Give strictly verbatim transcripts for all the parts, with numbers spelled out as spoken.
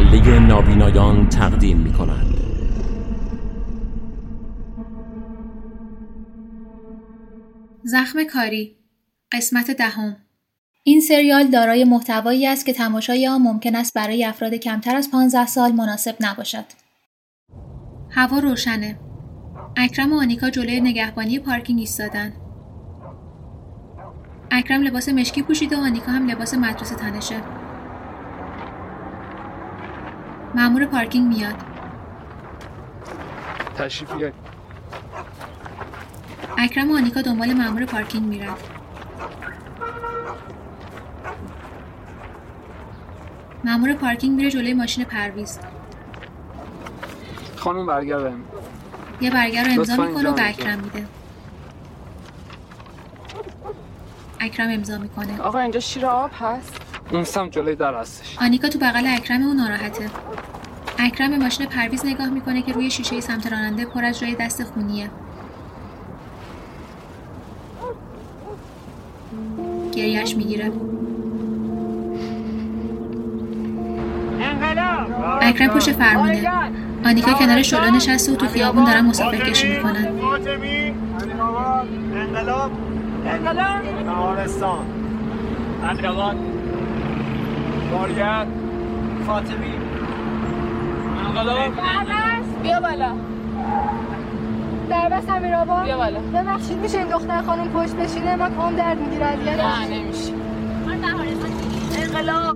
مجله نابینایان تقدیم می‌کند. زخم کاری، قسمت دهم. این سریال دارای محتوایی است که تماشای آن ممکن است برای افراد کمتر از پانزده سال مناسب نباشد. هوا روشنه. اکرم و آنیکا جلوی نگهبانی پارکینگ ایستادن. اکرم لباس مشکی پوشیده و آنیکا هم لباس مدرسه تنشه. مأمور پارکینگ میاد. تشریف بیارید. اکرم و آنیکا دنبال مأمور پارکینگ میرن. مأمور پارکینگ میره جلوی ماشین پرویز. خانم برگر بهم. یه برگر رو امضا میکنه و به اکرم میده. اکرم امضا میکنه. آقا اینجا شیر آب هست؟ اون سمت جلوی در هستش. آنیکا تو بغل اکرم و ناراحته. اکرم به ماشین پرویز نگاه میکنه که روی شیشه سمت راننده پر از جای دست خونیه. گریهش میگیره. اکرم پشت فرمونه. آنیکا کنار شعله نشسته و تو خیابون دارن مسافر کشی میکنن. انقلاب انقلاب نهارستان امیرآباد بارگرد فاطمی انقلاب بیا بالا. دربست امیرآباد بیا بالا. ببخشید میشه این دختر خانم پشت بشینه؟ ما کام درد میگیره اذیت. نه نمیشه. انقلاب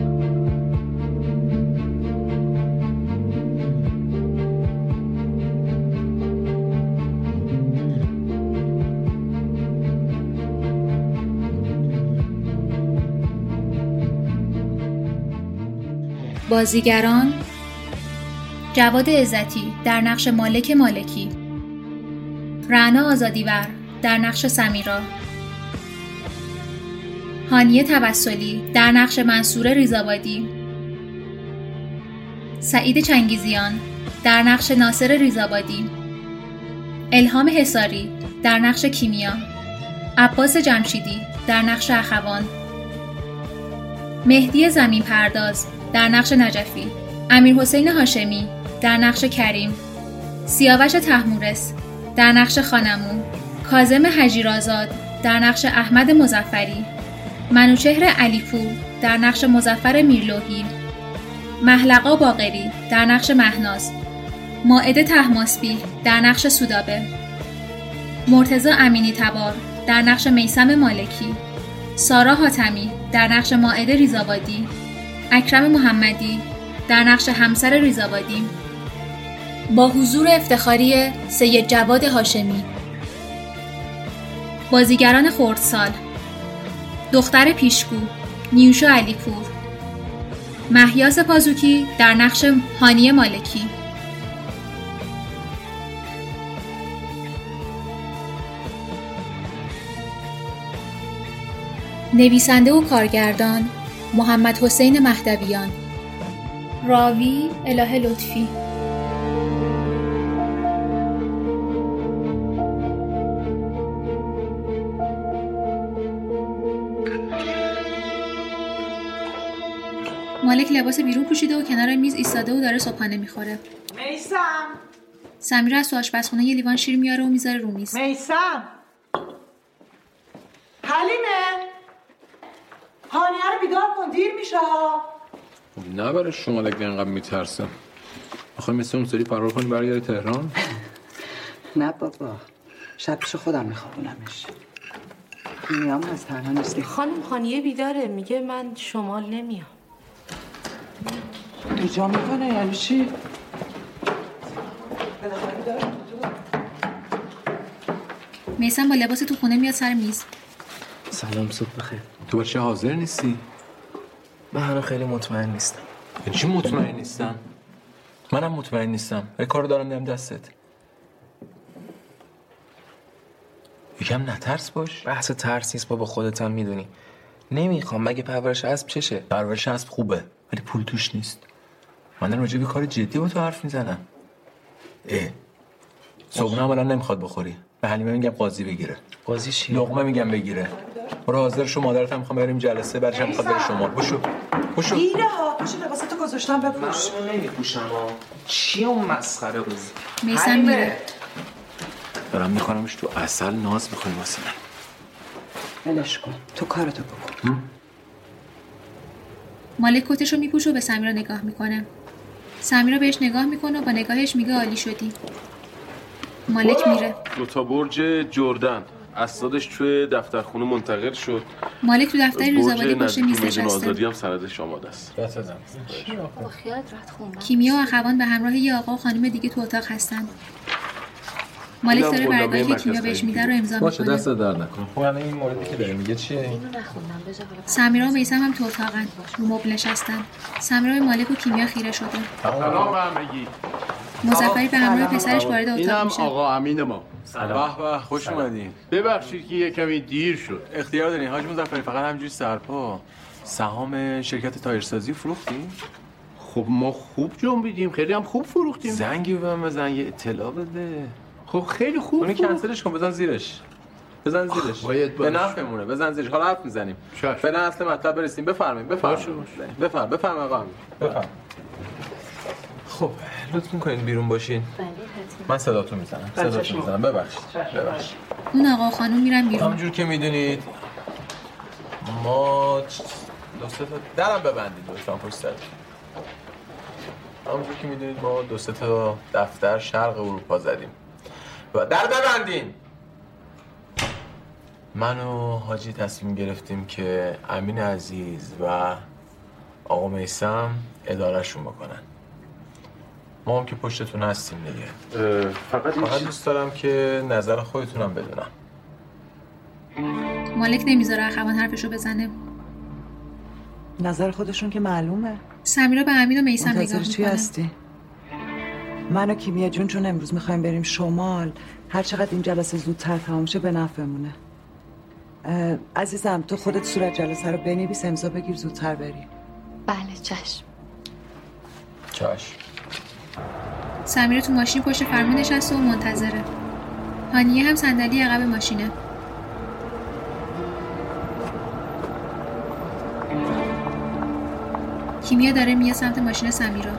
بازیگران: جواد عزتی در نقش مالک مالکی، رعنا آزادیور در نقش سمیرا، هانیه توسلی در نقش منصوره ریزآبادی، سعید چنگیزیان در نقش ناصر ریزآبادی، الهام حصاری در نقش کیمیا، عباس جمشیدی در نقش اخوان، مهدی زمین پرداز در نقش نجفی، امیرحسین هاشمی در نقش کریم، سیاوش طهمورث در نقش خانمون، کاظم هجیرآزاد در نقش احمد مظفری، منوچهر علیپور در نقش مظفر میرلوحی، محلقا باقری در نقش مهناز، مائده طهماسبی در نقش سودابه، مرتضی امینی تبار در نقش میثم مالکی، سارا حاتمی در نقش مائده ریزآبادی، اکرم محمدی در نقش همسر ریزآبادی، با حضور افتخاری سید جواد هاشمی. بازیگران خردسال: دختر پیشگو نیوشا علیپور، مهیاس پازوکی در نقش هانیه مالکی، نویسنده و کارگردان محمد حسین مهدویان، راوی الهه لطفی. مالک لباس بیرون پوشیده و کنار میز ایستاده و داره صبحانه میخوره. میثم سمیرا از تو آشپزخونه یه لیوان شیر میاره و میذاره رو میز. میثم حلیمه هانیه رو بیدار کن، دیر میشه ها. نه برای شما لگه اینقدر میترسم. آخه مثل اون سری فرار کنی برگردی تهران؟ نه بابا، شب پیش خودم میخوابونمش. میام از تنها نیستی. خانم هانیه بیداره، میگه من شمال نمیام. ایجا میکنه یعنی چی؟ میثم با لباس تو خونه میاد سر میز. سلام، صبح بخیر. تو بچه حاضر نیستی؟ من هنوز خیلی مطمئن نیستم. یعنی چی مطمئن نیستم؟ منم مطمئن نیستم. یه کار دارم میدم دستت. یکم نترس باش. بحث ترس نیست بابا، خودت هم میدونی. نمیخوام. مگه پرورش اسب چشه؟ پرورش اسب خوبه ولی پول توش نیست. من راجع به کار جدی با تو حرف میزنم. اه صبحونه هم الان نمیخواد بخوری. به حلیمه میگم قاضی بگیره. قاضی چی؟ لقمه میگم بگیره. برو حاضر شو، مادرت هم میخوام بریم جلسه، بعدش هم میخواد بره شما. بشو بشو دیره ها، پشو لباساتو گذاشتم بپوش. من نمیپوشم ها. چی اون مسخره بود؟ میسم میره. دارم میخوانمش تو عسل، ناز میکنی واسه من. ولش کن، تو کارتو بکن. مالک کتشو میپوشه و به سمیرا نگاه میکنه. سمیرا بهش نگاه میکنه و با نگاهش میگه عالی شدی. مالک میره. دو تا برج جردن اسنادش توی دفترخونه منتقل شد. مالک تو دفتر روزآوری پشت میز نشسته. آزادی هم سندش آماده است. کیمیا و اخوان به همراه یه آقا و خانم دیگه تو اتاق هستن. مالک داره برگاهی که کیمیا بهش میده رو امضا میکنه. باشه دست در نکن. خب الان این موردی که داره میگه چیه؟ اینو نخوندم بذار. سمیرا و میثم هم تو اتاقن. رو مبل نشستن. سمیرا به مالک و کیمیا خیره شده. سلام همگی. مظفری به همراه پسرش وارد اتاق اینم میشه. آقا امین ما. سلام. به به خوش اومدین. ببخشید که یه کمی دیر شد. اختیار دارین حاج مظفری، فقط همینجوری سرپا. سهام شرکت تایرسازی فروختیم؟ خب ما خوب جنبیدیم، خیلی هم خوب فروختیم. زنگی به من بزن، یه اطلاع بده. خب خیلی خوب. اونی کنسلش کن، بزن زیرش. بزن زیرش. باید به نفعمونه، بزن زیرش. حالا حرف میزنیم. فعلا اصل مطلب برسیم. بفرمایید، بفرمایید. بفرمایید، بفرمایید آقا. بفرمایید. خب لطف می‌کنید بیرون باشین. من صداتون میزنم. صداتون میزنم. ببخشید. ببخشید. اون آقا و خانم میرن بیرون. همونجور که میدونید ما دو سه تا درم ببندید لطفاً پشت سر. همونجور که میدونید ما دو سه تا دفتر شرق اروپا زدیم. و در ببندین. من و حاجی تصمیم گرفتیم که امین عزیز و آقا میثم ادارهشون بکنن. ما هم که پشتتون هستیم دیگه. فقط فقط دوست دارم که نظر خودتونم بدونم. مالک نمیذاره اخوان حرفشو بزنه. نظر خودشون که معلومه. سمیرا به امین و میثم نگاه منتظر چی میکنه. هستی؟ من و کیمیا جون چون امروز میخوایم بریم شمال، هر چقدر این جلسه زودتر تمام شه به نفعمونه. عزیزم تو خودت صورت جلسه رو بنویس، امضا بگیر زودتر بریم. بله چشم. چشم. سمیرا تو ماشین پشت فرمون نشسته و منتظره. هانیه هم صندلی عقب ماشینه. کیمیا داره میاد سمت ماشین سمیرا.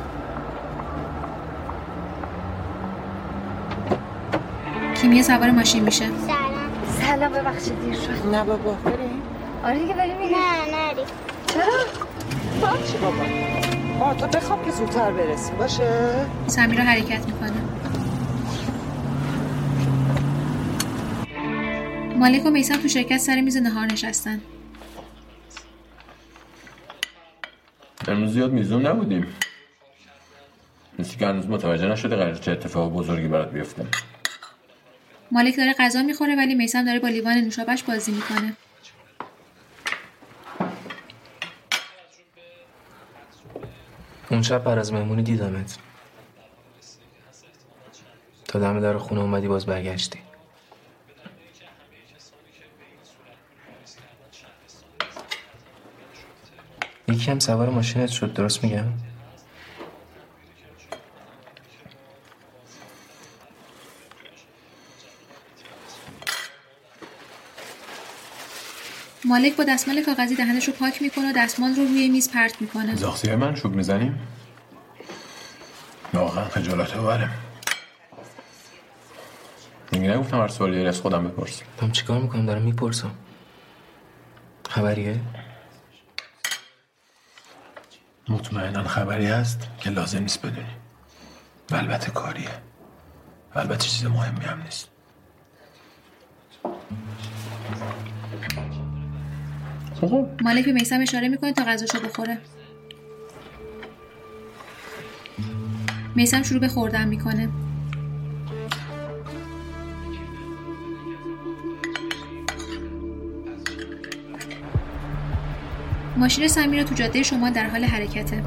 کیمیا سوار ماشین میشه. سلام. سلام ببخشید دیر شد. نه بابا بریم. آره دیگه بریم میگه. نه نریم. چرا؟ باشه بابا. آه تو بخواب که زودتر برسیم باشه؟ سمیرا حرکت میکنه. مالک و میثم تو شرکت سر میز نهار نشستن. امروز زیاد میزون نبودیم. مثل که هنوز متوجه نشده قرار چه اتفاق بزرگی برات بیفته. مالک داره غذا میخوره ولی میثم داره با لیوان نوشابه‌اش بازی میکنه. اون شب بعد از مهمونی دیدمت. تا دم در خونه اومدی باز برگشتی. یکی هم سوار ماشینت شد، درست میگم؟ مالک با دستمال کاغذی دهنش رو پاک میکنه و دستمال رو روی میز پرت میکنه. زاخسیه من چوب میزنیم؟ واقعا خجالت آوره. دیگه نگفتم هر سوالی از خودم بپرس. من چیکار میکنم دارم میپرسم. خبریه؟ مطمئناً خبری هست که لازم نیست بدونی. و البته کاریه. و البته چیز مهمی هم نیست. مالک به میثم اشاره میکنه تا غذاشو بخوره. میثم شروع به خوردن میکنه. ماشین سمیرا تو جاده شمال در حال حرکته.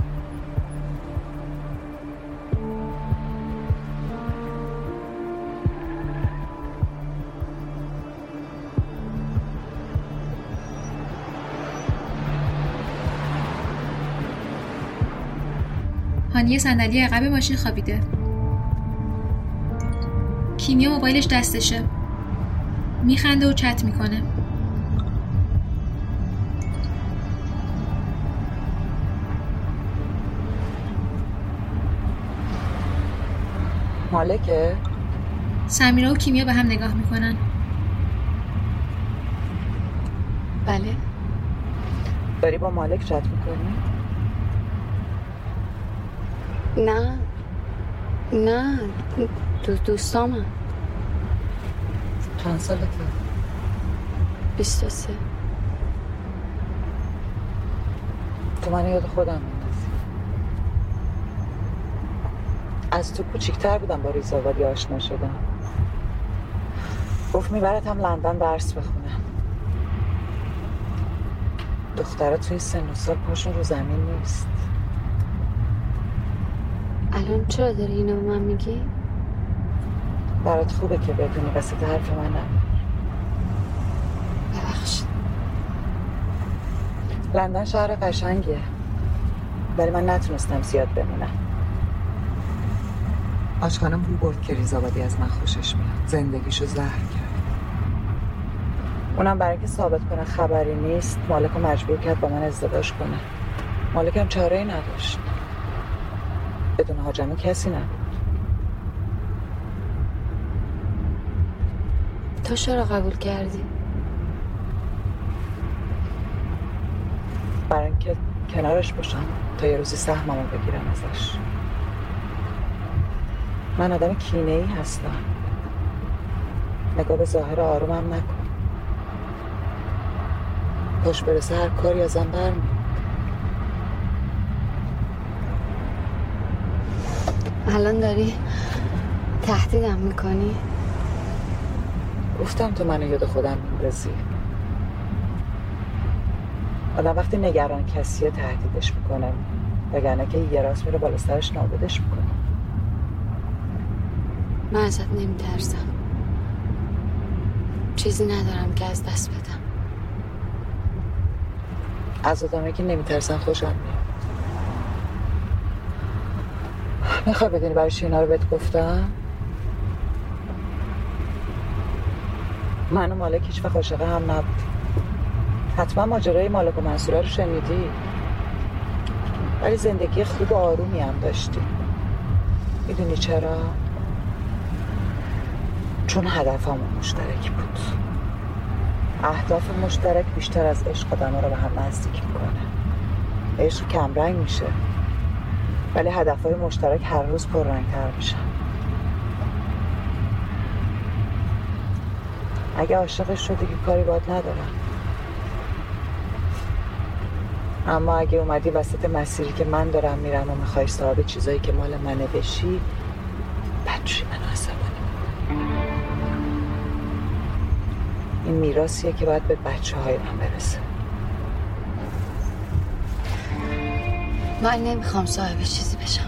هانیه صندلی عقب ماشین خوابیده. کیمیا موبایلش دستشه. میخنده و چت میکنه. مالکه؟ سمیرا و کیمیا به هم نگاه میکنن. بله. داری با مالک چت میکنی؟ نه نه دو دوستامم. چند سالته؟ بیست و سه. تو من یاد خودم میندازی. از تو کوچیک‌تر بودم با ریزآبادی آشنا شدم. گفت میبرتم لندن درس بخونم. دخترها توی سن و سال پاشون رو زمین نیست. الان چرا داری اینو به من میگی؟ برات خوبه که بدونی وسط حرف من نمی. ببخشید. لندن شهر قشنگیه، ولی من نتونستم زیاد بمونم. آشخانم بو برد که ریزآبادی از من خوشش میاد. زندگیشو زهر کرد. اونم برای که ثابت کنه خبری نیست مالکو مجبور کرد با من ازدواج کنه. مالکم چاره‌ای نداشت. بدون حاجمه کسی نبود. تو چرا قبول کردی؟ برای اینکه کنارش باشم تا یه روزی سهممو بگیرم ازش. من آدم کینه‌ای هستم. نگاه به ظاهر آرومم نکن. خوش برسه هر کاری ازم برمیاد. الان داری تهدیدم میکنی؟ گفتم تو منو یاد خودم میندازی. آدم وقتی نگران کسیه تهدیدش میکنه، وگرنه که یه راست میره بالا سرش نابودش میکنه. من ازت نمیترسم. چیزی ندارم که از دست بدم. از آدمایی که نمیترسن خوشم میاد. میخوای بدونی برای چی اینا رو بهت گفتم؟ من و مالک هیچ وقت عاشق هم نبودیم. حتما ماجرای مالک و منصوره رو شنیدی، ولی زندگی خوب و آرومی هم داشتیم. میدونی چرا؟ چون هدفمون مشترک بود. اهداف مشترک بیشتر از عشق آدم‌ها رو به هم نزدیک میکنه. عشق کمرنگ میشه، ولی هدفهای مشترک هر روز پررنگ‌تر میشن. اگه عاشقش شدی که کاری باهات ندارم، اما اگه اومدی وسط مسیری که من دارم میرم و میخوای صاحب چیزایی که مال منه بشی، بدجوری منو عصبانی میکنی. این میراثیه که باید به بچه های من برسه. من نمیخوام صاحب چیزی بشم.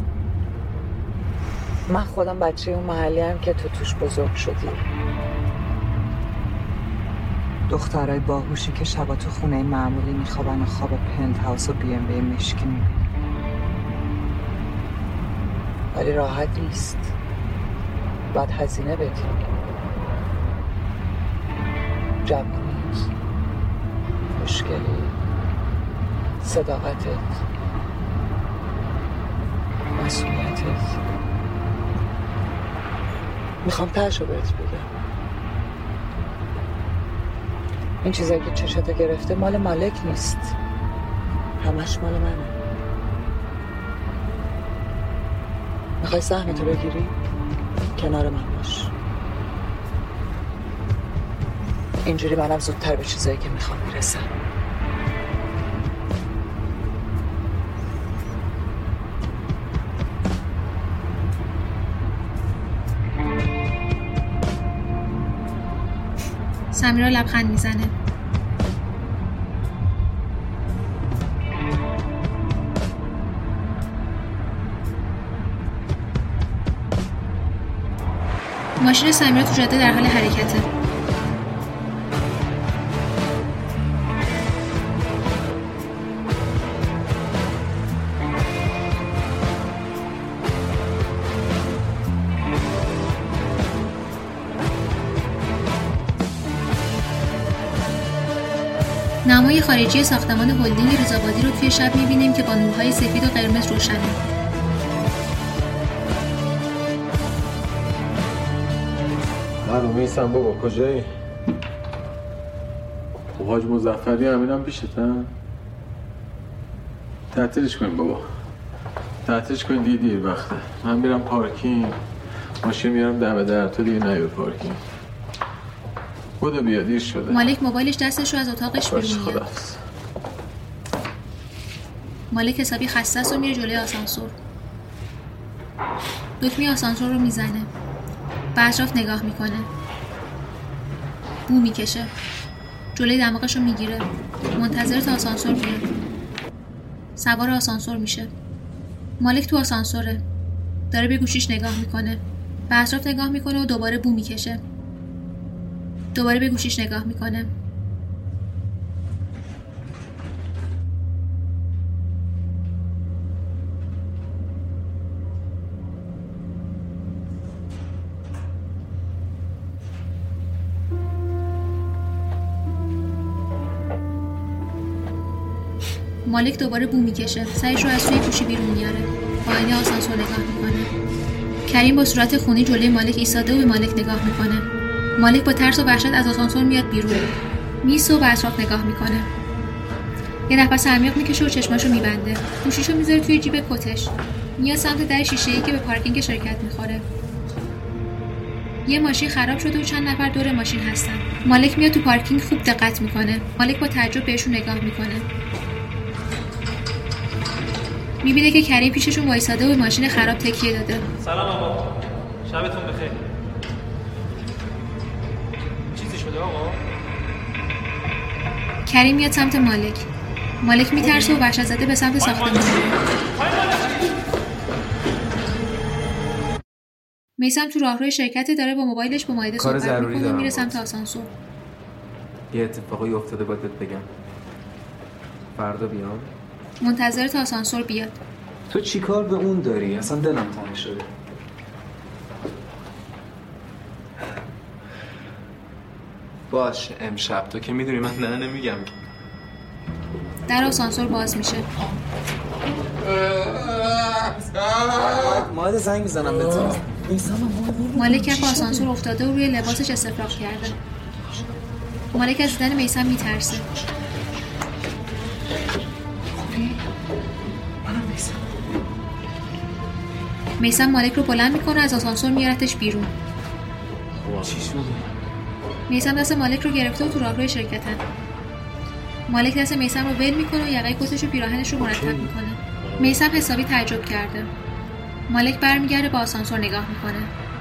من خودم بچه اون محلی هم که تو توش بزرگ شدی. دخترای باهوشی که شبا تو خونه معمولی میخوابن و خواب پنت هاوس و بی ام بی مشکی میبینن، ولی راحت نیست. باید هزینه بدی. جوونیت، مشکلی، صداقتت، مسئولیتت. میخوام تهشو بهت بگم. این چیزایی که چشاتو گرفته مال مالک نیست، همش مال منه. میخوای سهمتو بگیری؟ کنار من باش. اینجوری منم زودتر به چیزایی که میخوام میرسم. سمیرا لبخند میزنه. ماشین سمیرا تو جاده در حال حرکته. نمای خارجی ساختمان هلدینگ ریزآبادی رو توی شب می‌بینیم که با نورهای سفید و قرمز روشنه. الو میسم بابا کجایی؟ خب حاج مظفری همینم پیشت ها؟ تعطیلش کنیم بابا تعطیلش کنیم دیگه دیر وقته. من میرم پارکینگ ماشین میارم دم در تو دیگه نیو پارکینگ. بودو بیا دیر شده. مالک موبایلش دستش رو از اتاقش بیرون میاد. مالک حسابی خسته است و میره جلوی آسانسور. دکمه آسانسور رو میزنه. به اطراف نگاه میکنه. بو میکشه. جلوی دماغش رو میگیره. منتظر تا آسانسور بیاد. سوار آسانسور میشه. مالک تو آسانسوره. داره به گوشیش نگاه میکنه. به اطراف نگاه میکنه و دوباره بو میکشه. دوباره به گوشیش نگاه میکنه. مالک دوباره بو میکشه. سرش رو از توی گوشی بیرون میاره. با آینه آسانسور نگاه میکنه. کریم با صورت خونی جلوی مالک ایستاده و به مالک نگاه میکنه. مالک با ترس و وحشت از آسانسور میاد بیرون. میسه و به اطراف نگاه میکنه. یه نفس عمیق میکشه و چشماشو میبنده. گوشیشو میذاره توی جیب کتش. میاد سمت در شیشه‌ای که به پارکینگ شرکت میخوره. یه ماشین خراب شده و چند نفر دور ماشین هستن. مالک میاد تو پارکینگ خوب دقت میکنه. مالک با تعجب بهشون نگاه میکنه. میبینه که کریم پیششون وایساده و به ماشین خراب تکیه داده. سلام آقا. شبتون بخیر. چیزی شده آقا؟ کریم میاد سمت مالک. مالک میترسه و وحشت زده به سمت ساختمان میره. میسم تو راهروی شرکت داره با موبایلش با مایده صحبت میکنه و میره سمت آسانسور. یه اتفاقی افتاده باید بهت بگم. فردا بیام. منتظر تا آسانسور بیاد. تو چی کار به اون داری؟ اصلا دلم تنگ شده. باشه امشب تو که میدونی من نه نمیگم. در آسانسور باز میشه. ماده زنگ میزنم بهت. مالک کف آسانسور افتاده و روی لباسش استفراغ کرده. مالک از دیدن میثم میترسه. میثم مالک رو بلند میکنه از آسانسور میارتش بیرون. چی شده؟ میثم دست مالک رو گرفته و تو راهروی شرکتن. مالک دست میثم رو ول میکنه و یقه کتش و پیراهنش رو مرتب میکنه. میثم حسابی تعجب کرده. مالک برمیگرده با آسانسور نگاه میکنه.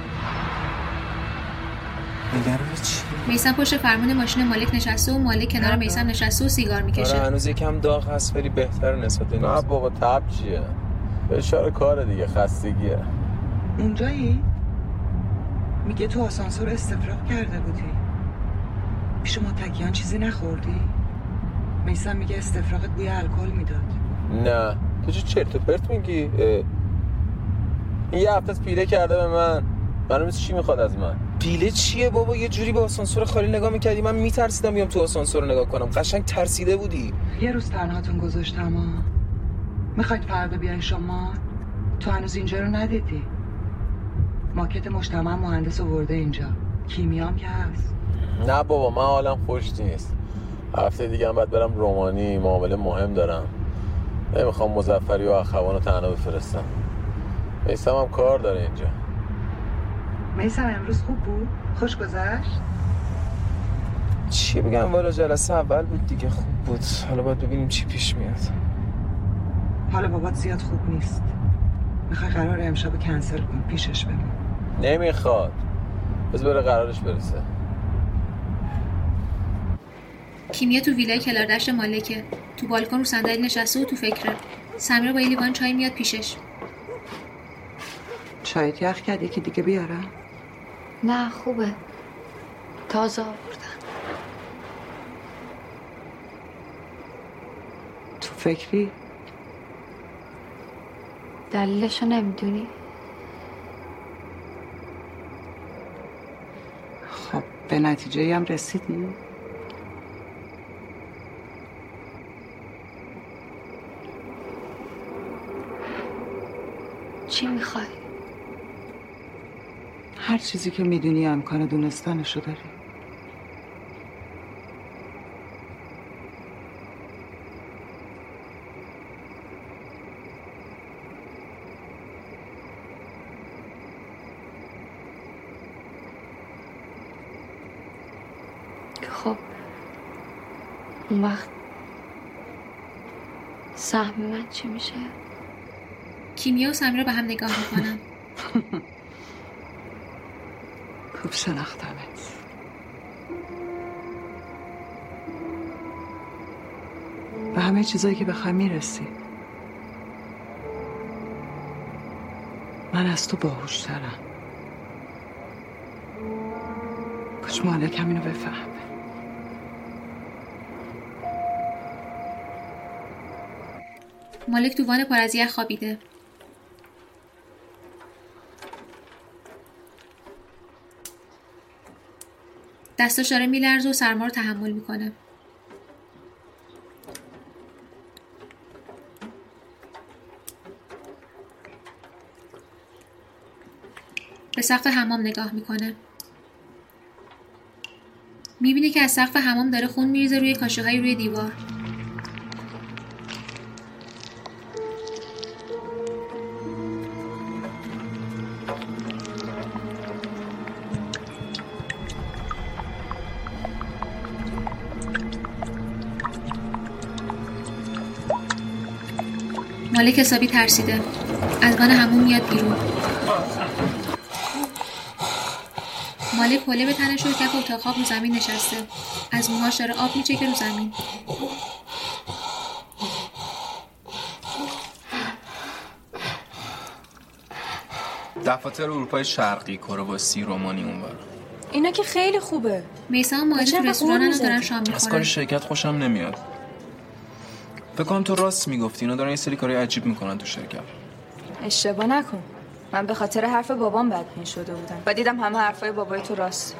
نگران چی؟ میثم پشت فرمون ماشین مالک نشسته و مالک کنار میثم نشسته و سیگار میکشه. آره هنوز یکم داغ هست ولی بهتره نسبت به نه بابا تب چیه؟ فشار کار دیگه خستگیه. اونجایی؟ میگه تو آسانسور استفراغ کرده بودی. پیش متکیان چیزی نخوردی؟ میثم میگه استفراغت بوی الکل میداد. نه تو چه چرت و پرت میگی؟ این یه هفته پیله کرده به من. منو مثل چی میخواد از من؟ پیله چیه بابا؟ یه جوری به آسانسور خالی نگاه میکردی من میترسیدم بیام تو آسانسور نگاه کنم. قشنگ ترسیده بودی. یه روز تنهاتون گذاشتم ها. میخواید فردا بیاین شما؟ تو هنوز اینجا رو ندیدی. ماکت مجتمع مهندس آورده اینجا. کیمیام که هست. نه بابا من حالم خوش نیست. هفته دیگه هم باید برم رومانی معامله مهم دارم. نمیخوام مظفری و اخوانو تنها بفرستم. میثم هم کار داره اینجا. میثم امروز خوب بود؟ خوش گذشت؟ چی بگم والا جلسه اول بود دیگه خوب بود. حالا باید ببینیم چی پیش میاد. حالا بابات زیاد خوب نیست. میخوای قرار امشب کنسل کن پیشش بمون. نمیخواد. بذار بره قرارش برسه. کیمیا تو ویلای کلاردشت مالکه. تو بالکن رو صندلی نشسته و تو فکره. سمیرا با یه لیوان چای میاد پیشش. چایت یخ کردی که دیگه بیارم؟ نه خوبه. تازه آوردم. تو فکری؟ دلیلشو نمیدونی؟ خب به نتیجه هم رسیدی؟ چی میخوای؟ هر چیزی که میدونی امکان دونستنشو داری. خب اون وقت سهم من چی میشه؟ کیمیا و سمیرا به هم نگاه میکنن. خوب شناختمت. به همه چیزایی که بخوای میرسی. من از تو باهوشترم. کاش مالک هم اینو بفهمه. مالک تو وان پر از یخ خوابیده. دستاش داره میلرزه و سرما رو تحمل میکنه. به سقف حمام نگاه میکنه. میبینه که از سقف حمام داره خون میریزه روی کاشه‌های روی دیوار. مالک حسابی ترسیده. از وان حموم میاد بیرون. مالک حوله به تنش و کف اتاق خواب رو زمین نشسته. از موهاش داره آب میچکه رو زمین. دفاتر اروپای شرقی، کرواسی، رومانی اونور. اینا که خیلی خوبه. میثم ماهده تو رستوران هم دارن شام میخورن. از کار شرکت خوشم نمیاد. فکر کنم تو راست میگفتی، اینا دارن یه سری کارهای عجیب میکنن تو شرکت. اشتباه نکن. من به خاطر حرف بابام بدبین شده بودم و دیدم همه حرفای بابای تو راست.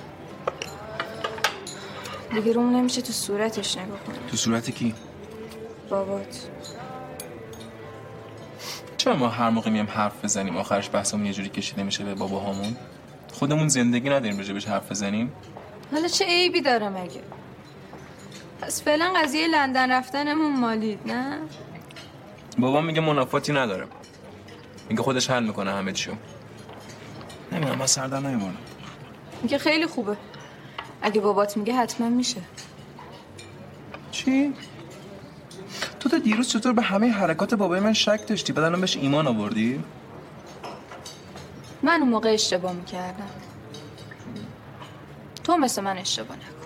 دیگه روم نمیشه تو صورتش نگاه کنم. تو صورت کی؟ بابات. چرا ما هر موقع میم حرف بزنیم آخرش بحثمون یه جوری کشیده میشه به باباهامون؟ خودمون زندگی نداریم راجبش حرف بزنیم؟ حالا چه عیبی داره مگه؟ پس فعلا قضیه لندن رفتنمون مالید نه؟ بابا میگه منافاتی نداره. میگه خودش حل میکنه همه چیو. نمیدونم، من سردر نمیمونم. میگه خیلی خوبه. اگه بابات میگه حتما میشه. چی؟ تو تا دیروز چطور به همه حرکات بابای من شک داشتی بعد الان بهش ایمان آوردی؟ من اون موقع اشتباه میکردم. تو مثل من اشتباه نکن.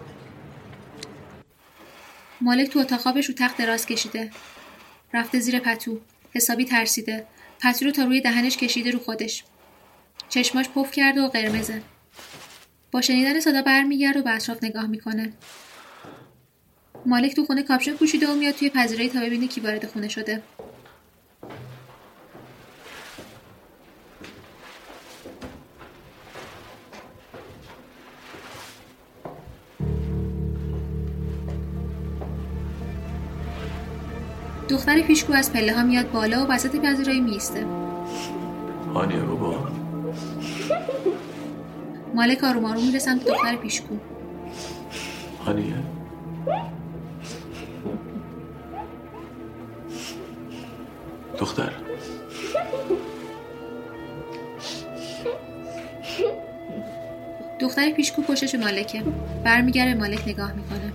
مالک تو اتاق خوابش رو تخت دراز کشیده. رفته زیر پتو. حسابی ترسیده. پتو رو تا روی دهنش کشیده رو خودش. چشماش پف کرده و قرمزه. با شنیدن صدا برمیگرده و به اطراف نگاه میکنه. مالک تو خونه کاپشن پوشیده و میاد توی پذیرایی تا ببینه کی وارد خونه شده. دختر پیشکو از پله ها میاد بالا و وسط پذیرایی میسته. هانیه بابا. مالک آروم آروم میره سمت دختر پیشکو. هانیه. دختر. دختر پیشکو پشتش مالکه. برمیگره مالک نگاه میکنه.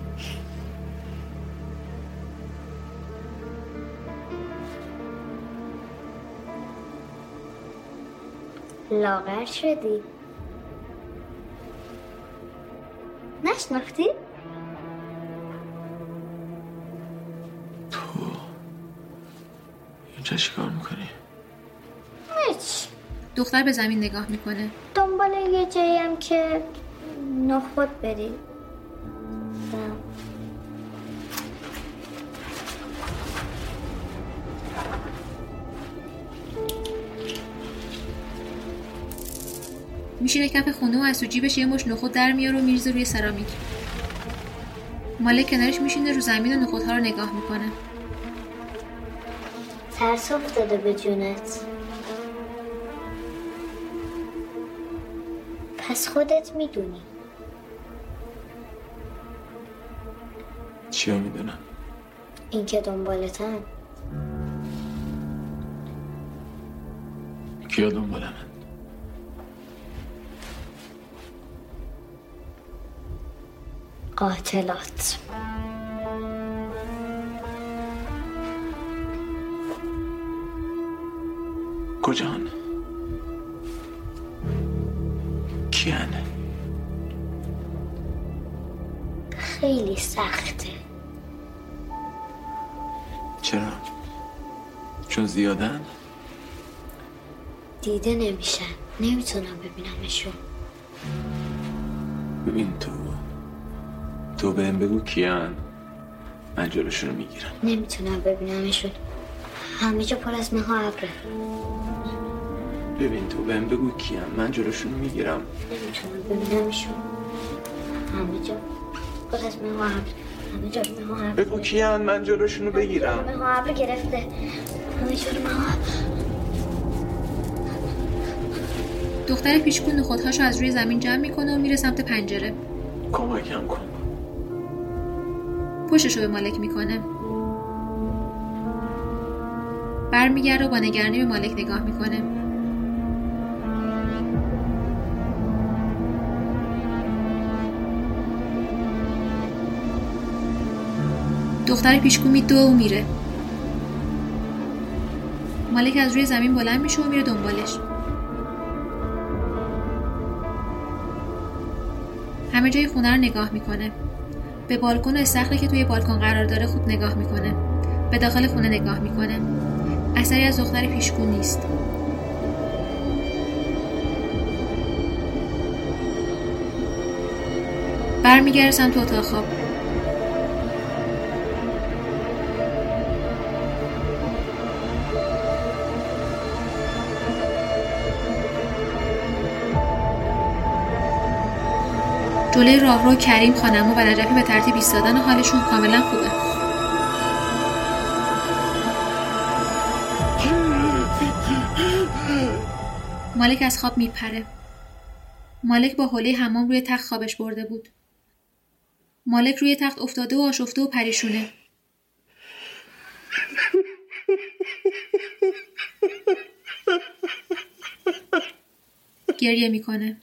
لاغر شدی. نشناختی؟ تو اینجا چی کار میکنی؟ هیچ. دختر به زمین نگاه میکنه. دنبال یه جایی هم که نخود بری. میشینه کف خونه و از تو جیبش یه مش نخود در میاره و میریزه روی سرامیک. مالک کنارش میشینه رو زمین و نخودها رو نگاه میکنه. ترس افتاده به جونت. پس خودت میدونی. چیا میدونم؟ این که دنبالتن. کیا دنبالمن؟ قاتلات. کجان؟ کیان؟ خیلی سخته. چرا؟ چون زیادن؟ دیده نمیشن. نمیتونم ببینمشون. ببین تو تو بهم بگو کیان، من جلوشونو میگیرم. نمیتونم ببینمشون. همه جا پر از مه و ابره. ببین تو بهم بگو کیان، من جلوشونو میگیرم. نمیتونم ببینمشون. همه جا پر از مه و ابره. همه جا مه و ابره. بگو کیان، من جلوشونو بگیرم. مه و ابره گرفته. همه جا مه و ابره. دختر پیشکون نخودهاشو از روی زمین جمع میکنه و میره سمت پنجره. کمکم کن. پشتشو به مالک میکنه. برمیگرده و با نگرانی به مالک نگاه میکنه. دختر پیشکون میدوه و میره. مالک از روی زمین بلند میشه و میره دنبالش. همه جای خونه رو نگاه میکنه. به بالکن و استخری که توی بالکن قرار داره خوب نگاه میکنه. به داخل خونه نگاه میکنه. اثری از دختر پیشکون نیست. برمیگرده سمت اتاق خواب. جلوی راهرو کریم، خانمو و نجفی به ترتیب ایستادن و حالشون کاملا خوبه. مالک از خواب میپره. مالک با حوله حمام روی تخت خوابش برده بود. مالک روی تخت افتاده و آشفته و پریشونه. گریه میکنه.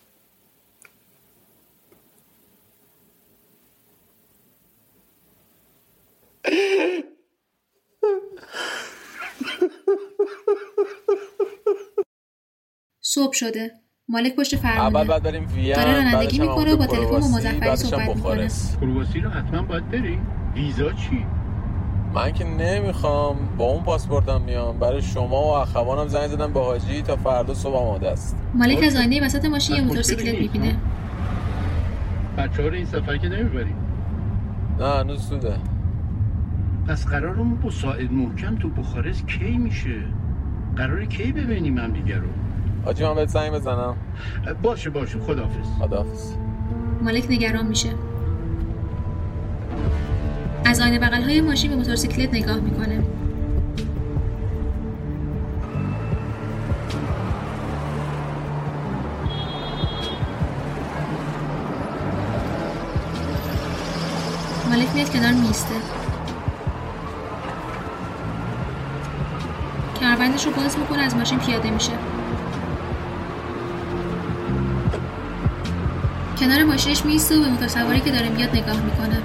صبح شده. مالک پشت فرمونه. اول بعد بریم وین. داره رانندگی میکنه و با تلفن با مظفری صحبت میکنه. کرواسی رو حتما باید بری. ویزا چی؟ من که نمیخوام، با اون پاسپورتم میام. برای شما و اخوانم زنگ زدم به حاجی تا فردا صبح آماده است. مالک از آینه وسط ماشین یه موتورسیکلت میبینه. بچه‌ها رو این سفر که نمیبری؟ نه هنوز سوده. پس قرارمون با ساعد محکم تو بخارست کی میشه؟ قراره کی ببینیم هم دیگه رو؟ حاجی من بهت زنگ بزنم؟ باشه باشه، خداحافظ. خداحافظ. مالک نگران میشه. از آینه بغل‌های ماشین به موتورسیکلت نگاه میکنه. مالک میاد کنار میسته. کمربندش رو باز میکنه، از ماشین پیاده میشه. کنار ماشینش میسته و به موتورسواری که داره میاد نگاه میکنه.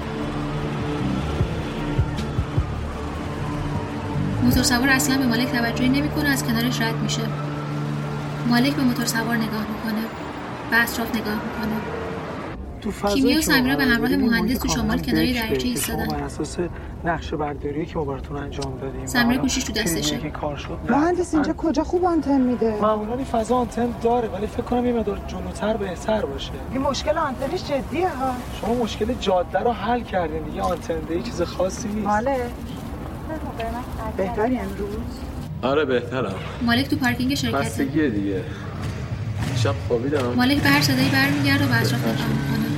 موتورسوار اصلا به مالک توجهی نمیکنه، از کنارش رد میشه. مالک به موتورسوار نگاه میکنه، به اطراف نگاه میکنه. کیمیا و سمیرا به همراه مهندس تو شمال کنار دریاچه ایستادن. بر اساس نقشه برداری که ما براتون انجام دادیم. سمیرا گوشیش تو دستشه. مهندس اینجا کجا خوب آنتن میده؟ معمولا این فضا آنتن داره، ولی فکر کنم یه مقدار جلوتر بهتر باشه. این مشکل آنتنش جدیه ها. شما مشکل جاده رو حل کردین دیگه، آنتن ده چیز خاصی نیست. بله. بهتری امروز؟ آره بهترم. مالک تو پارکینگ شرکته. خستگیه دیگه. شب خوابیدم. مالک به هر صدایی برمیگرده و به اطراف نگاه میکنه.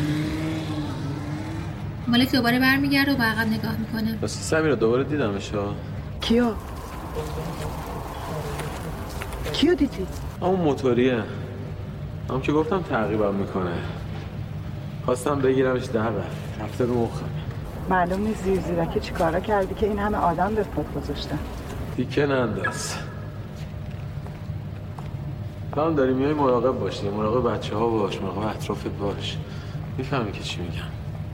مالک دوباره برمیگرده و به عقب نگاه میکنه. بس سمیرا دوباره دیدمش ها. کیو؟ کیو دیدی؟ همون موتوریه. هم که گفتم تعقیبم میکنه. خواستم بگیرمش در رفت. رفته رو مخم. معلوم نیست زیر زیرکی چی کارا کردی که این همه آدم به پات گذاشتن. دیگه ننداز. تو هم داری میای مراقب باشی. مراقب بچه ها باش. مراقب اطرافت باش. میفهمی که چی میگم.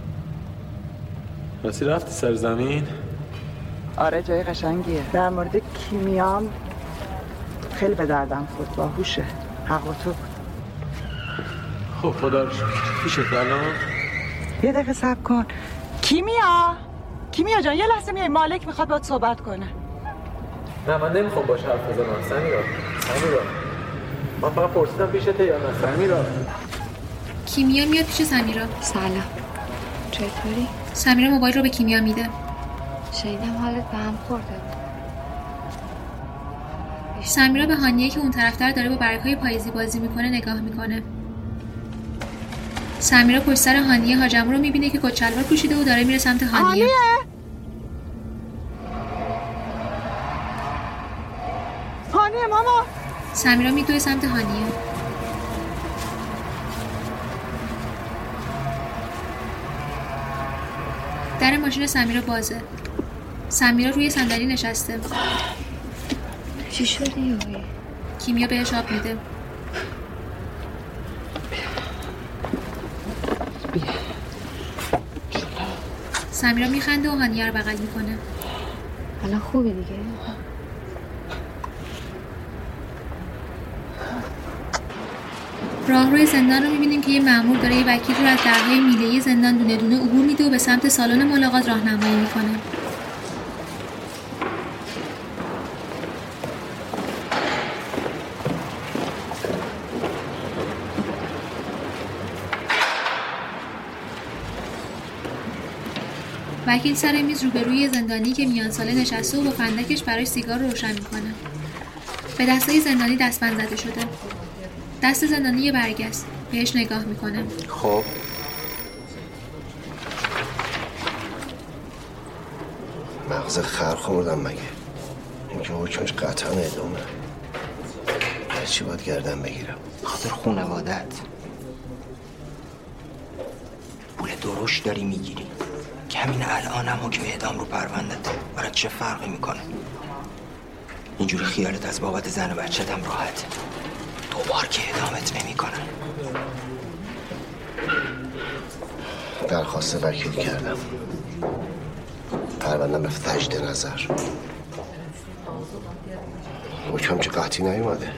راستی رفتی سر زمین؟ آره جای قشنگیه. در مورد کیمیام خیلی به دردم خورد. باهوشه. حق با تو. خب خدا رو شکر. پیشت الان؟ یه دقیقه صبر کن. کیمیا کیمیا جان یه لحظه میای، مالک میخواد باهات صحبت کنه. نه من نمیخوام باشه حرف بزنم. سمیرا سمیرا من فقط پرسیدم پیشته یا نه. سمیرا کیمیا میاد پیش سمیرا. سلام. چطوری؟ سمیرا موبایل رو به کیمیا میده. شنیدم حالت به هم خورده. سمیرا به هانیه که اون طرفتر داره با برگ‌های پاییزی بازی میکنه نگاه میکنه. سمیرا پشت سر هانیه حاجمو رو میبینه که کت شلوار پوشیده و داره میره سمت هانیه. هانیه هانیه ماما. سمیرا میدوه سمت هانیه. در ماشین سمیرا بازه. سمیرا روی صندلی نشسته. چی شدی یوی؟ کیمیا بهش آب میده. سمیرا میخنده و هانیه رو بغل میکنه. الان خوبه دیگه؟ راهروی زندان رو میبینیم که یه مأمور داره یه وکیل رو از درهای میله‌ای زندان دونه دونه عبور میده و به سمت سالن ملاقات راهنمایی میکنه. وکیل سر میز روبروی زندانی که میان ساله نشسته و با فندکش براش سیگار رو روشن میکنه. به دستای زندانی دستبند زده شده. دست زندانی یه برگ است. بهش نگاه میکنه. خب مغز خر خوردم مگه؟ این که حکمش قطعا اعدامه. چی باید گردن بگیرم؟ خاطر خونوادت پول درشت داری میگیری که همین الان هم حکم اعدام رو پروندته. برای چه فرقی میکنه؟ اینجوری خیالت از بابت زن و بچت هم راحته. دوبار که اعدامت نمیکنن. درخواست وکیل کردم. پروندم رفت تجدید نظر. حکم که قطعی نیومده.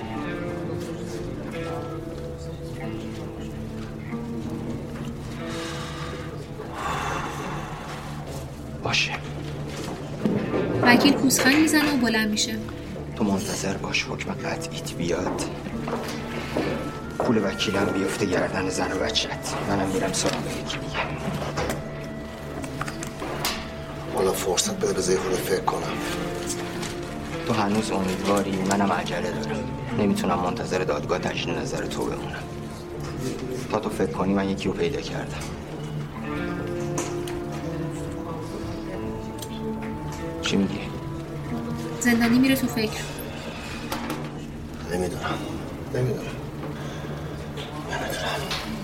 باشه. وکیل پوزخند میزنه و بلند میشه. تو منتظر باش حکم قطعیت بیاد. پول وکیلم بیفته گردن زن و بچت. منم میرم سراغ یکی دیگه. حالا فرصت بده بذاری خود فکر کنم. تو هنوز امیدواری؟ منم عجله دارم. نمیتونم منتظر دادگاه تجدید نظر تو بمونم. تا تو فکر کنی من یکی رو پیدا کردم. چی میگی؟ زندانی میره تو فکر. نمیدونم نمیدونم نمیدونم.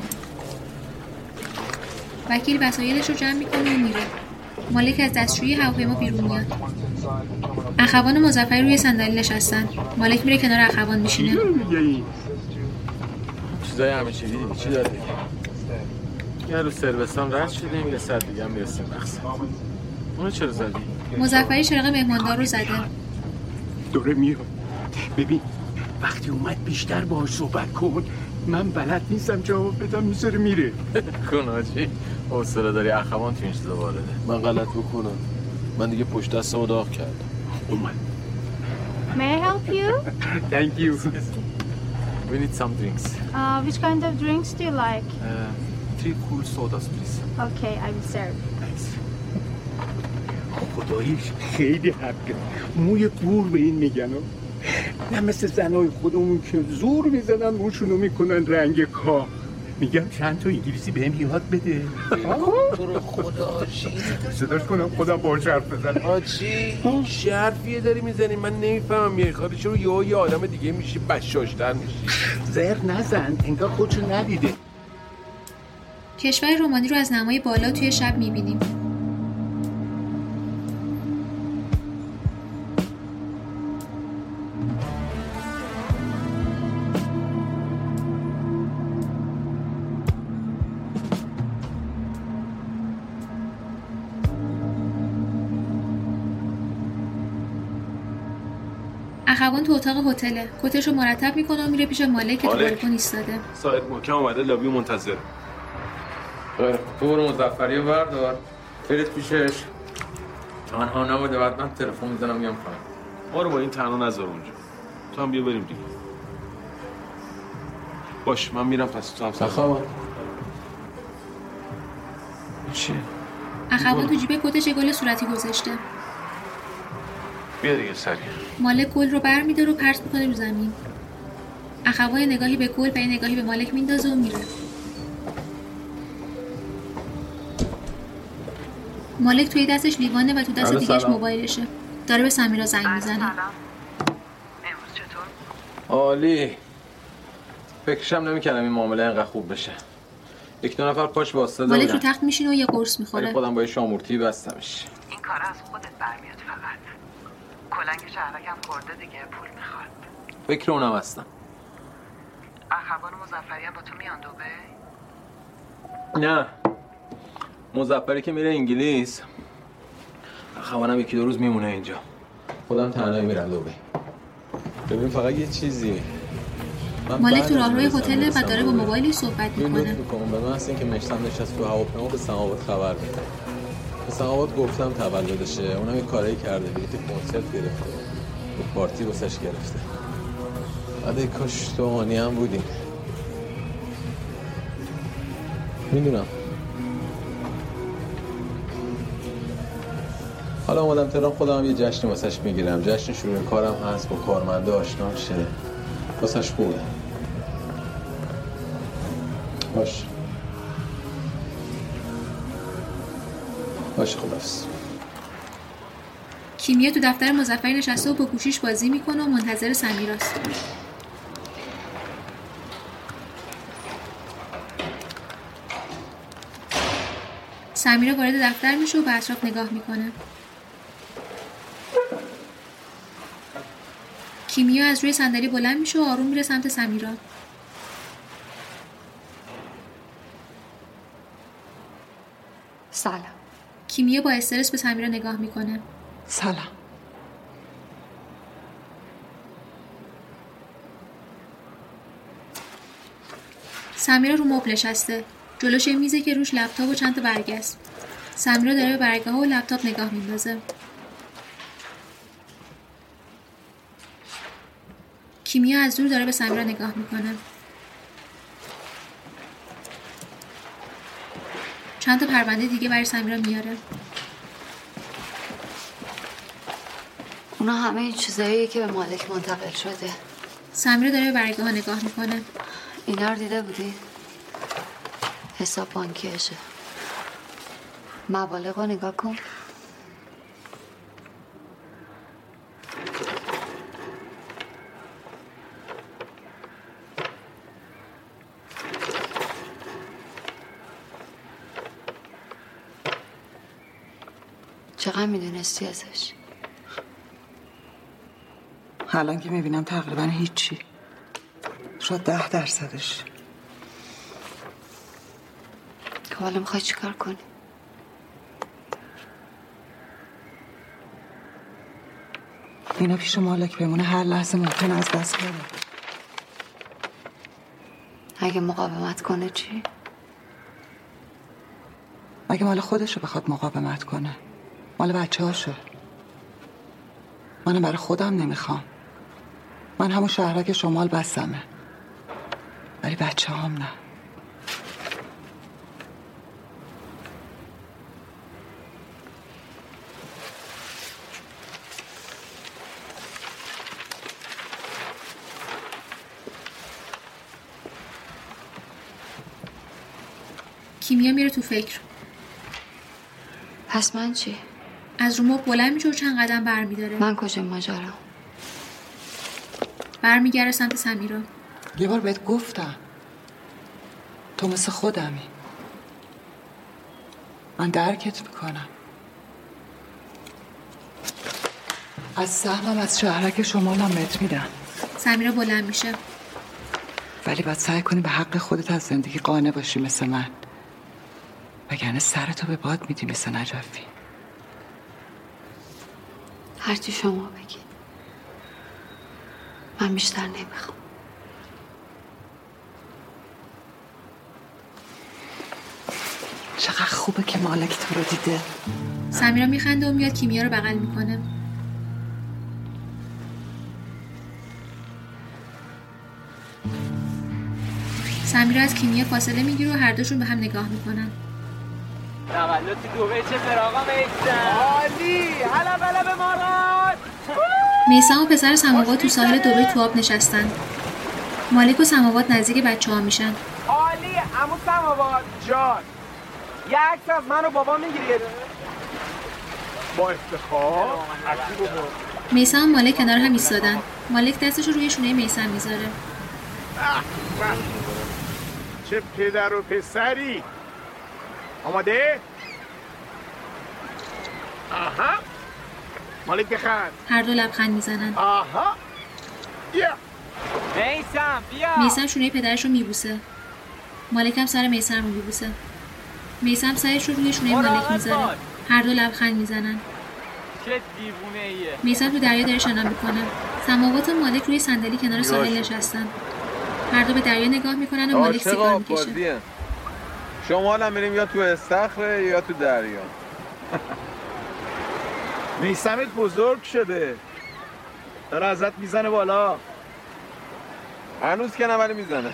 وکیل وسایلش رو جمع میکنه و میره. مالک از دستشویی هواپیما بیرون میاد. اخوان و مظفری روی صندلی نشستن. مالک میره کنار اخوان میشینه. چیزای همه چی دیدی؟ چی داره؟ یه رو سروستان رد شدیم یه ساعت دیگه هم میرسیم مقصد. اونو چرا زدی؟ مظفری چراغ مهماندار رو زده. دوره میاد. ببین وقتی اومد بیشتر باهاش صحبت کن. من بلد نیستم جواب بدم میذاره میره. کن آجی حوصله داری اخوان تو این چیزا وارده. من غلط بکنم. من دیگه پشت دستمو داغ کردم. اومد. May I help you? Thank you. We need some drinks. Uh, which kind of drinks do you like? Uh, three cool sodas, please. Okay, I will serve. Thanks. خداییش خیلی حقه. موی بور به این میگن. نه مثل زنای خودمون که زور میزنن موشونو میکنن رنگ کاه. میگم چند تا انگلیسی بهم یاد بده. تو رو خدا آجی صداش کنم خودم باهاش حرف بزنم. آجی چه حرفیه داری میزنی؟ من نمیفهمم یه خاطر چرا یهو یه آدم دیگه میشی بشاشتر میشی. زر نزن انگار خودشو ندیده. کشور رومانی رو از نمای بالا توی شب میبینیم. اخوان تو اتاق هتله، کتش رو مرتب میکنه و میره پیش مالک که تو بالکن ایستاده. صاحب محکم اومده لابی منتظر. خیلی تو برو مظفری رو بردار برید پیشش. تنها نبوده بعد من تلفن میزنم میام پایین. ما رو با این تنها نذار اونجا. تو هم بیا بریم دیگه. باش من میرم پس تو هم سخوان. چیه؟ اخوان تو جیب کتش گل صورتی گذاشته. بیا دیگه سریع. مالک گل رو برمی‌داره و پرت می‌کنه رو زمین. اخوان نگاهی به گل و نگاهی به مالک میندازه و میره. مالک توی دستش لیوانه و تو دست دیگه‌اش موبایلشه. داره به سمیرا زنگ میزنه. امروز چطور؟ عالی. فکرشم نمی‌کردم این معامله اینقدر خوب بشه. یک دو نفر پاش واسطه مالک رو تخت میشینه و یه قرص میخوره. خودم با یه شامورتی بستمش. این کار از خودت برمیاد فقط. کلنگ شهرکم خورده دیگه پول میخواد. فکر اونم هستم. اخوان مظفری با تو میان دوبه؟ نه مظفری که میره انگلیس، اخوانم یکی دو روز میمونه اینجا. خودم تنهایی میرم دوبه. ببین فقط یه چیزی مالک تو راهروی هتل و داره با موبایلش صحبت میکنه. لطف میکنم به من هست این که مشتم نشست تو هواپیما به سماوات خبر بده. به سماوات گفتم تولدشه، اونم یه کاری کرده، بلیط کنسرت گرفته، یه پارتی واسش گرفته. بعد ای کاش تو هانی هم بودیم. میدونم. حالا اومدم تهران خودم هم یه جشن واسش میگیرم. جشن شروع کارم هست، با کارمنده آشنا شه. واسش خوبه. باش. باشه خلاص. کیمیا تو دفتر مظفری نشسته و با گوشیش بازی میکنه و منتظر سمیراست. سمیرا وارد دفتر میشه و به اطراف نگاه میکنه. کیمیا از روی صندلی بلند میشه و آروم میره سمت سمیرا. سلام. کیمیا با استرس به سمیرا نگاه میکنه. سلام. سمیرا رو مبل نشسته. جلوش یه میزه که روش لپتاپ و چند تا برگه است. سمیرا داره به برگه‌ها و لپتاپ نگاه میندازه. کیمیا از دور داره به سمیرا نگاه میکنه. چند تا پرونده دیگه برای سمیرا میاره. اونا همه این چیزاییه که به مالک منتقل شده. سمیرا داره به برگه‌ها نگاه میکنه. اینا رو دیده بودی؟ حساب بانکیشه. مبالغ رو نگاه کن. چقدر میدونستی ازش؟ الان که میبینم تقریبا هیچی. شاید ده درصدش. که حالا میخوای چی کار کنی؟ اینا پیش مالک بمونه هر لحظه ممکن از دست بره. اگه مقاومت کنه چی؟ اگه مال خودشو بخواد مقاومت کنه، مال بچه هاشو. منم برای خودم نمیخوام. من همون شهرک شمال بسمه، ولی بچه هم نه. کیمیا میره تو فکر. پس من چی؟ از رو مبل بلند میشه و چند قدم برمیداره. من کجا ماجرا؟ برمیگره سمت سمیرا. یه بار بهت گفتم تو مثل خودمی، من درکت میکنم. از سهمم از شهرک شمالم مت میدم. سمیرا بلند میشه. ولی باید سعی کنی به حق خودت از زندگی قانع باشی مثل من، وگرنه سرتو به باد میدی مثل نجفی. هرچی شما بگی، من بیشتر نمیخوام. چقدر خوبه که مالک تو رو دیده. سمیرا میخنده و میاد کیمیا رو بغل میکنه. سمیرا از کیمیا فاصله میگیره و هر دوشون به هم نگاه میکنن. تولد تو دبی چه فراغا میسن عالی هلا بلا به ماراد. میثم و پسر سماوات تو ساحل دبی تو آب نشستن. مالک و سماوات نزدیک بچه‌ها میشن. عالی عمو سماوات جان، یه عکس از من و بابا میگیری؟ با افتخار. میثم و مالک کنار هم ایستادن. مالک دستش رو روی شونه میثم میذاره. چه پدر و پسری. آماده؟ آها. مالک بخند. هر دو لبخند میزنن. آها. بیا. میثم بیا. میثم شونه پدرش رو میبوسه. مالک هم سر میثم رو میبوسه. میثم سرش رو روی شونه مالک میذاره. هر دو لبخند میزنن. چه دیوونه ایه. میثم تو دریا داره شنا میکنه. سماوات و مالک روی صندلی کنار ساحل نشستن. هر دو به دریا نگاه میکنن و مالک سیگار میکشه. شما الان میریم یا تو استخر یا تو دریا. میثمت بزرگ شده، داره ازت میزنه بالا. هنوز که نه ولی میزنه.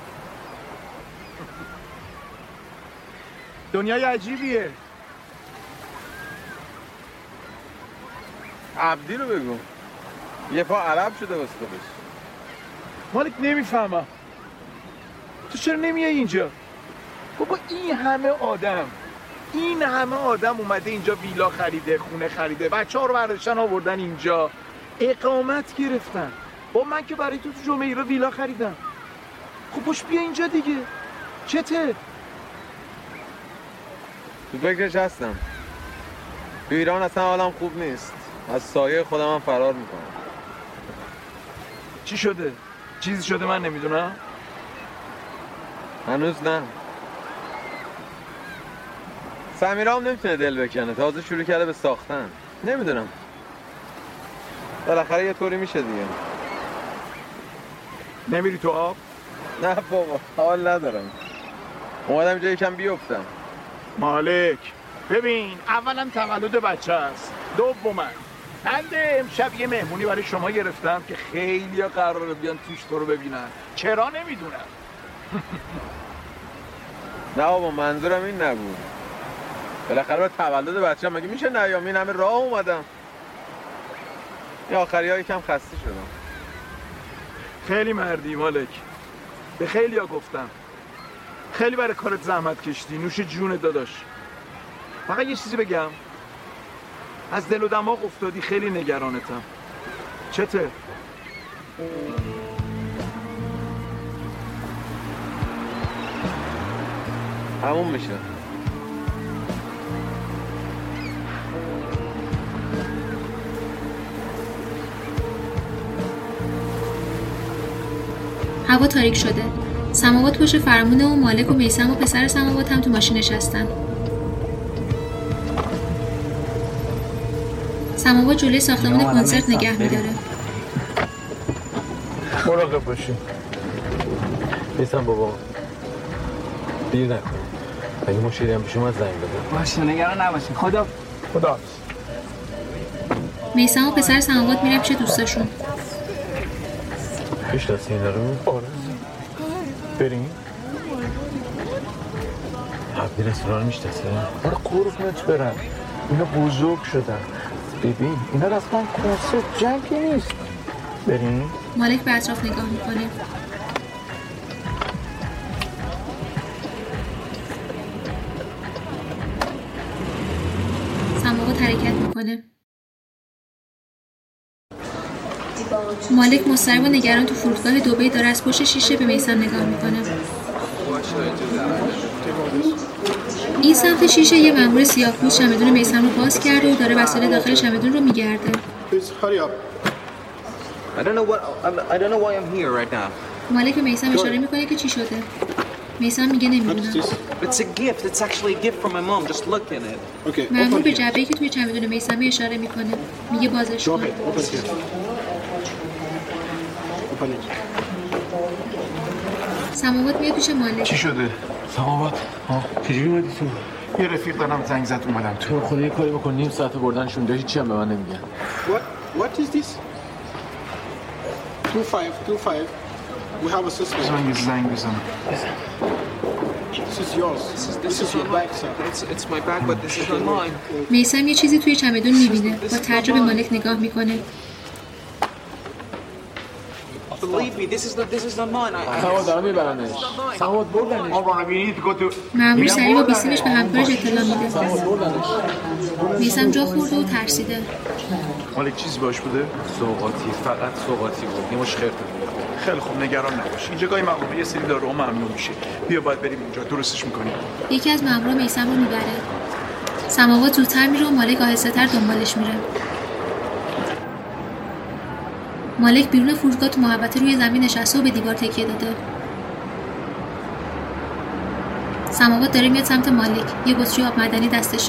دنیای عجیبیه. عبدی رو بگو، یه پا عرب شده واسه خودش. مالک نمیفهمم تو چرا نمیای اینجا؟ بابا این همه آدم این همه آدم اومده اینجا، ویلا خریده، خونه خریده، بچه ها رو برداشتن آوردن اینجا، اقامت گرفتن. با من که برای تو تو جمعه ویلا خریدم. خب پاش بیا اینجا دیگه. چته؟ تو فکرش هستم. تو ایران اصلا حالم خوب نیست، از سایه خودم هم فرار میکنم. چی شده؟ چیزی شده من نمیدونم؟ هنوز نه. سمیرا هم نمیتونه دل بکنه، تازه شروع کرده به ساختن. نمیدونم، بالاخره یه طوری میشه دیگه. نمیری تو آب؟ نه بابا، حال ندارم. اومدم اینجا یکم بیفتم. مالک ببین، اولا تولد بچه است، دوما بنده امشب یه مهمونی برای شما گرفتم که خیلی ها قراره بیان توش تو رو ببینن. چرا نمیدونم. نه بابا، منظورم این نبود. بالاخره به تولد بچه هم مگه میشه نیام؟ این همه راه اومدم. این آخری ها یکم خسته شدم. خیلی مردی مالک، به خیلی ها گفتم، خیلی برای کارت زحمت کشیدی، نوش جون داداش. فقط یه چیزی بگم، از دل و دماغ افتادی، خیلی نگرانتم. چته؟ همون میشه. هوا تاریک شده. سماوات پشت فرمونه و مالک و میثم و پسر سماوات هم تو ماشین نشستن. سماوات جلوی ساختمان کنسرت نگه میداره. مراقب باشیم. میثم بابا دیر نکن. اگه مشکلی هم پیش اومد زنگ بزن. باشه، نگران نباشین. خدا خدا. میثم و پسر سماوات میرن پیش دوستاشون. میشناسی اینا رو؟ آره. بریم؟ عبدی رستوران میشناسه؟ آره قربونت برم، اینا بزرگ شدن. ببین اینا رفتن کنسرت، جنگی نیست. بریم؟ مالک به اطراف نگاه میکنه. حرکت میکنه. مالک مضطرب و نگران تو فرودگاه دبی داره از پشت شیشه به میثم نگاه میکنه. این سمت شیشه یه مأمور سیاه‌پوست چمدون میثم رو باز کرده و داره وسایل داخل چمدون رو میگرده. I don't know what I don't know why I'm here right now. مالک به میثم اشاره میکنه که چی شده. میثم میگه نمیدونم. It's a gift. It's actually a gift from my mom. Just look in it. Okay. مأمور به جعبه‌ای که توی چمدون میثم اشاره میکنه. میگه بازش کن. سماوات میاد پیش مالک. چی شده؟ سماوات ها چجوری اومدی تو؟ یه رفیق دارم زنگ زد اومدم تو. خدا یه کاری بکن، نیم ساعت بردنشون داشت، چی هم به من نمیگن. What what is this? two five two five We have a suspect. زنگ زنگ بزنم. This is yours. This is this is your bag, sir. It's it's my bag, but this is not mine. میثم یه چیزی توی چمدون میبینه. با تعجب به مالک نگاه میکنه. Believe me, this is not this is not mine. I سماوات دارم میبرنش. سماوات بردنش. مأمور سریع با بیسیمش به همکارش اطلاع میده. میثم جا خورده و ترسیده. مالک چیزی باش بوده؟ سوغاتی، فقط سوغاتی بود. یه مش خرت بود. خیلی خوب نگران نباش. اینجا گاهی مغازه یه سری دارو ممنوع میشه. بیا باید بریم اونجا درستش میکنیم. یکی از مامورا میثم رو میبره. سماوات زودتر میره و مالک آهسته‌تر دنبالش میره. مالک بیرون فرودگاه تو محوطه روی زمین نشسته و به دیوار تکیه داده. سماوات داره میاد سمت مالک. یه بطری آب معدنی دستشه.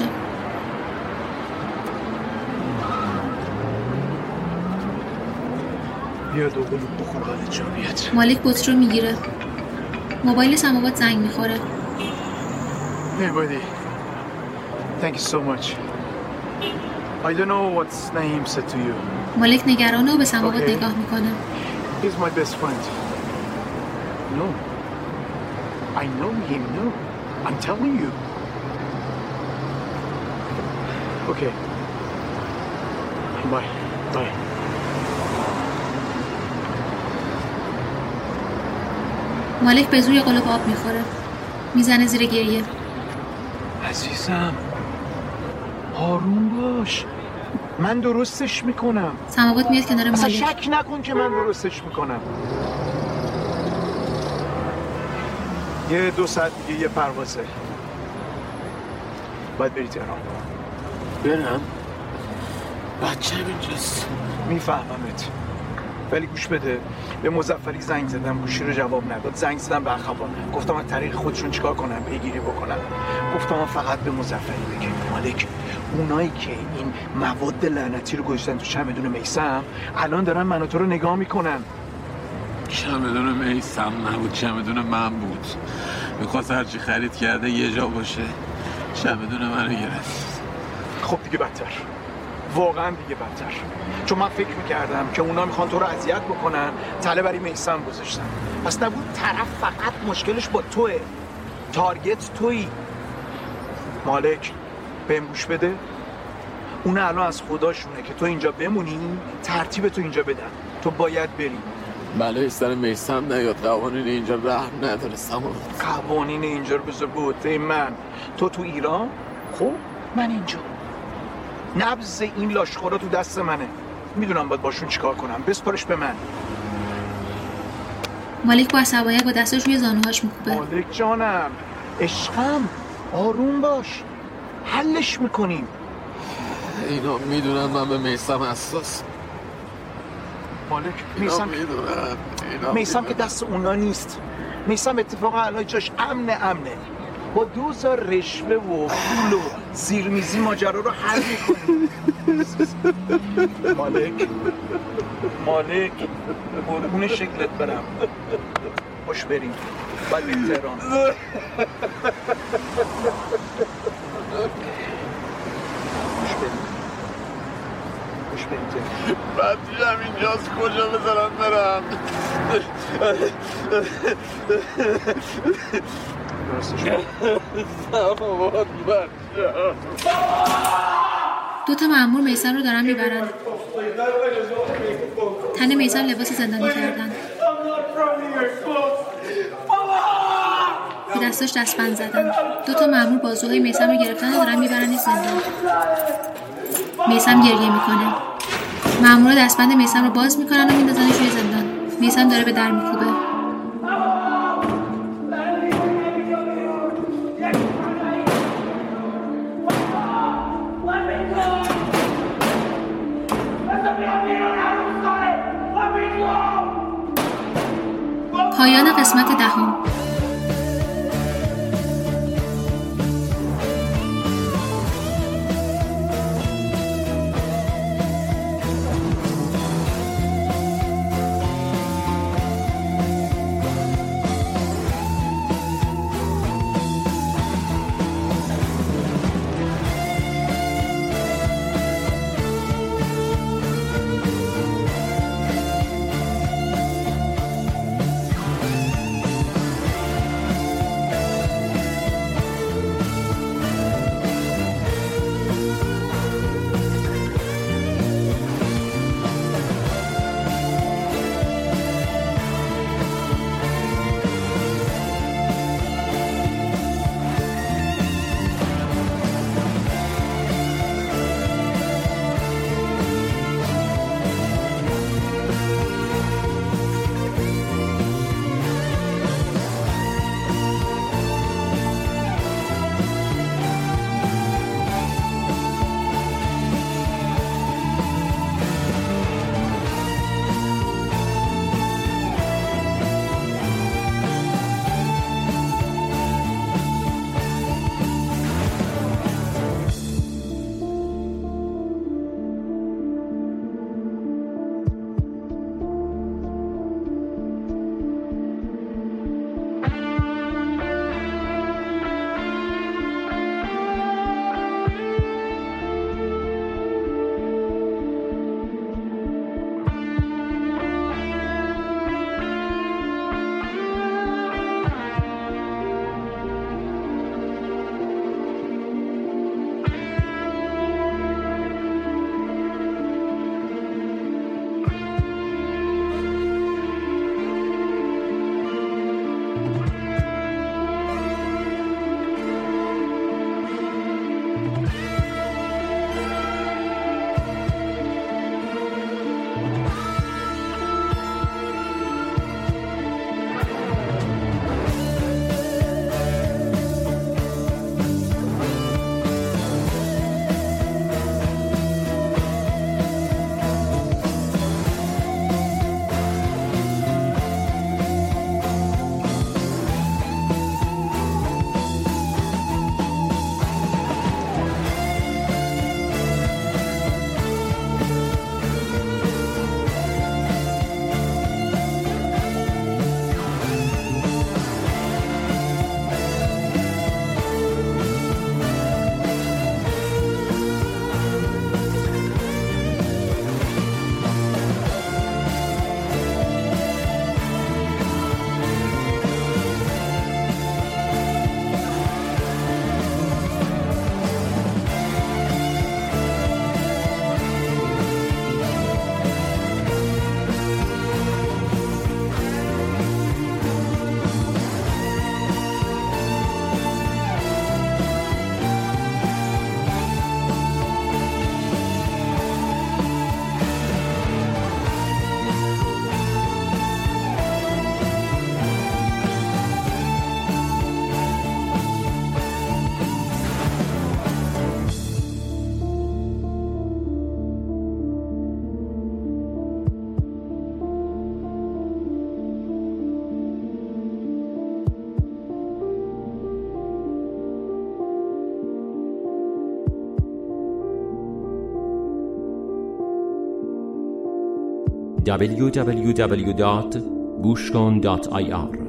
بیا دو گلوب بخور حالت جا بیاد. مالک بطری رو میگیره. موبایل سماوات زنگ میخوره. Hey buddy. Thank you so much. I don't know what Naeem said to you. مالک نگرانه و به سماوات okay. نگاه میکنه. He's my best friend. No. I know him, no. I'm telling you. Okay. Bye. Bye. مالک به زور قلوب آب میخوره. میزنه زیر گریه. عزیزم. آروم باش. من درستش میکنم. سماوات میاد کنار مالک. اصلا شک نکن که من درستش میکنم. یه دو ساعت دیگه یه پروازه. باید بری تهران. برم؟ بچه اینجاست. میفهممت. ولی گوش بده، به مظفری زنگ زدم، گوشی رو جواب نداد. زنگ زدم به اخوان، گفتم از طریق خودشون چیکار کنم، پیگیری بکنم. گفتم فقط به مظفری بگم مالک، اونایی که این مواد لعنتی رو گذاشتن تو چمدون میثم الان دارن من و تو رو نگاه میکنن. چمدون میثم نبود، چمدون من بود. میخواست هرچی خرید کرده یه جا باشه. چمدون منو گرفت. خب دیگه بدتر، واقعا دیگه بدتر. چون من فکر میکردم که اونا میخوان تو رو اذیت بکنن، تله برای میثم گذاشتن. پس نبود طرف فقط مشکلش با توه، تارگت تویی. مالک بهم گوش بده، اون الان از خداشونه که تو اینجا بمونی، ترتیب تو اینجا بدن، تو باید بری. بله سر میثم نیاد، قوانین اینجا رحم نداره سماوات. قوانین اینجا رو بذار به عهده من. تو تو ایران، خب من اینجا. نبض این لاشخورا تو دست منه، میدونم باید باشون چیکار کنم. بسپارش به من. مالک با عصبانیت با دستش روی زانوهاش میکوبه. مالک جانم، عشقم، آروم باش، حلش میکنیم. اینا میدونن من به میثم حساس. مالک میثم میدونن میثم که دست اونا نیست. میثم اتفاقا الان جاش امنه امنه با دوزار رشوه و پول و زیرمیزی ماجرا رو حل میکنیم. مالک مالک قربون شکلت برم، باش بریم باید بریم تهران. باش بریم تهران. بعدیشم اینجاست، کجا بذارم برم؟ درستش سماوات بچه. دو تا مأمور میثم رو دارن میبرن. تن میثم لباس زندانی کردن. به دستاش دستبند زدن. دو تا مأمور بازوهای میثم رو گرفتن و دارن میبرنش زندان. میثم گریه میکنه. مامورا دستبند میثم رو باز میکنن و میندازنش توی زندان. میثم داره به در میکوبه. پایان قسمت دهم. دبلیو دبلیو دبلیو دات گوشکن دات آی آر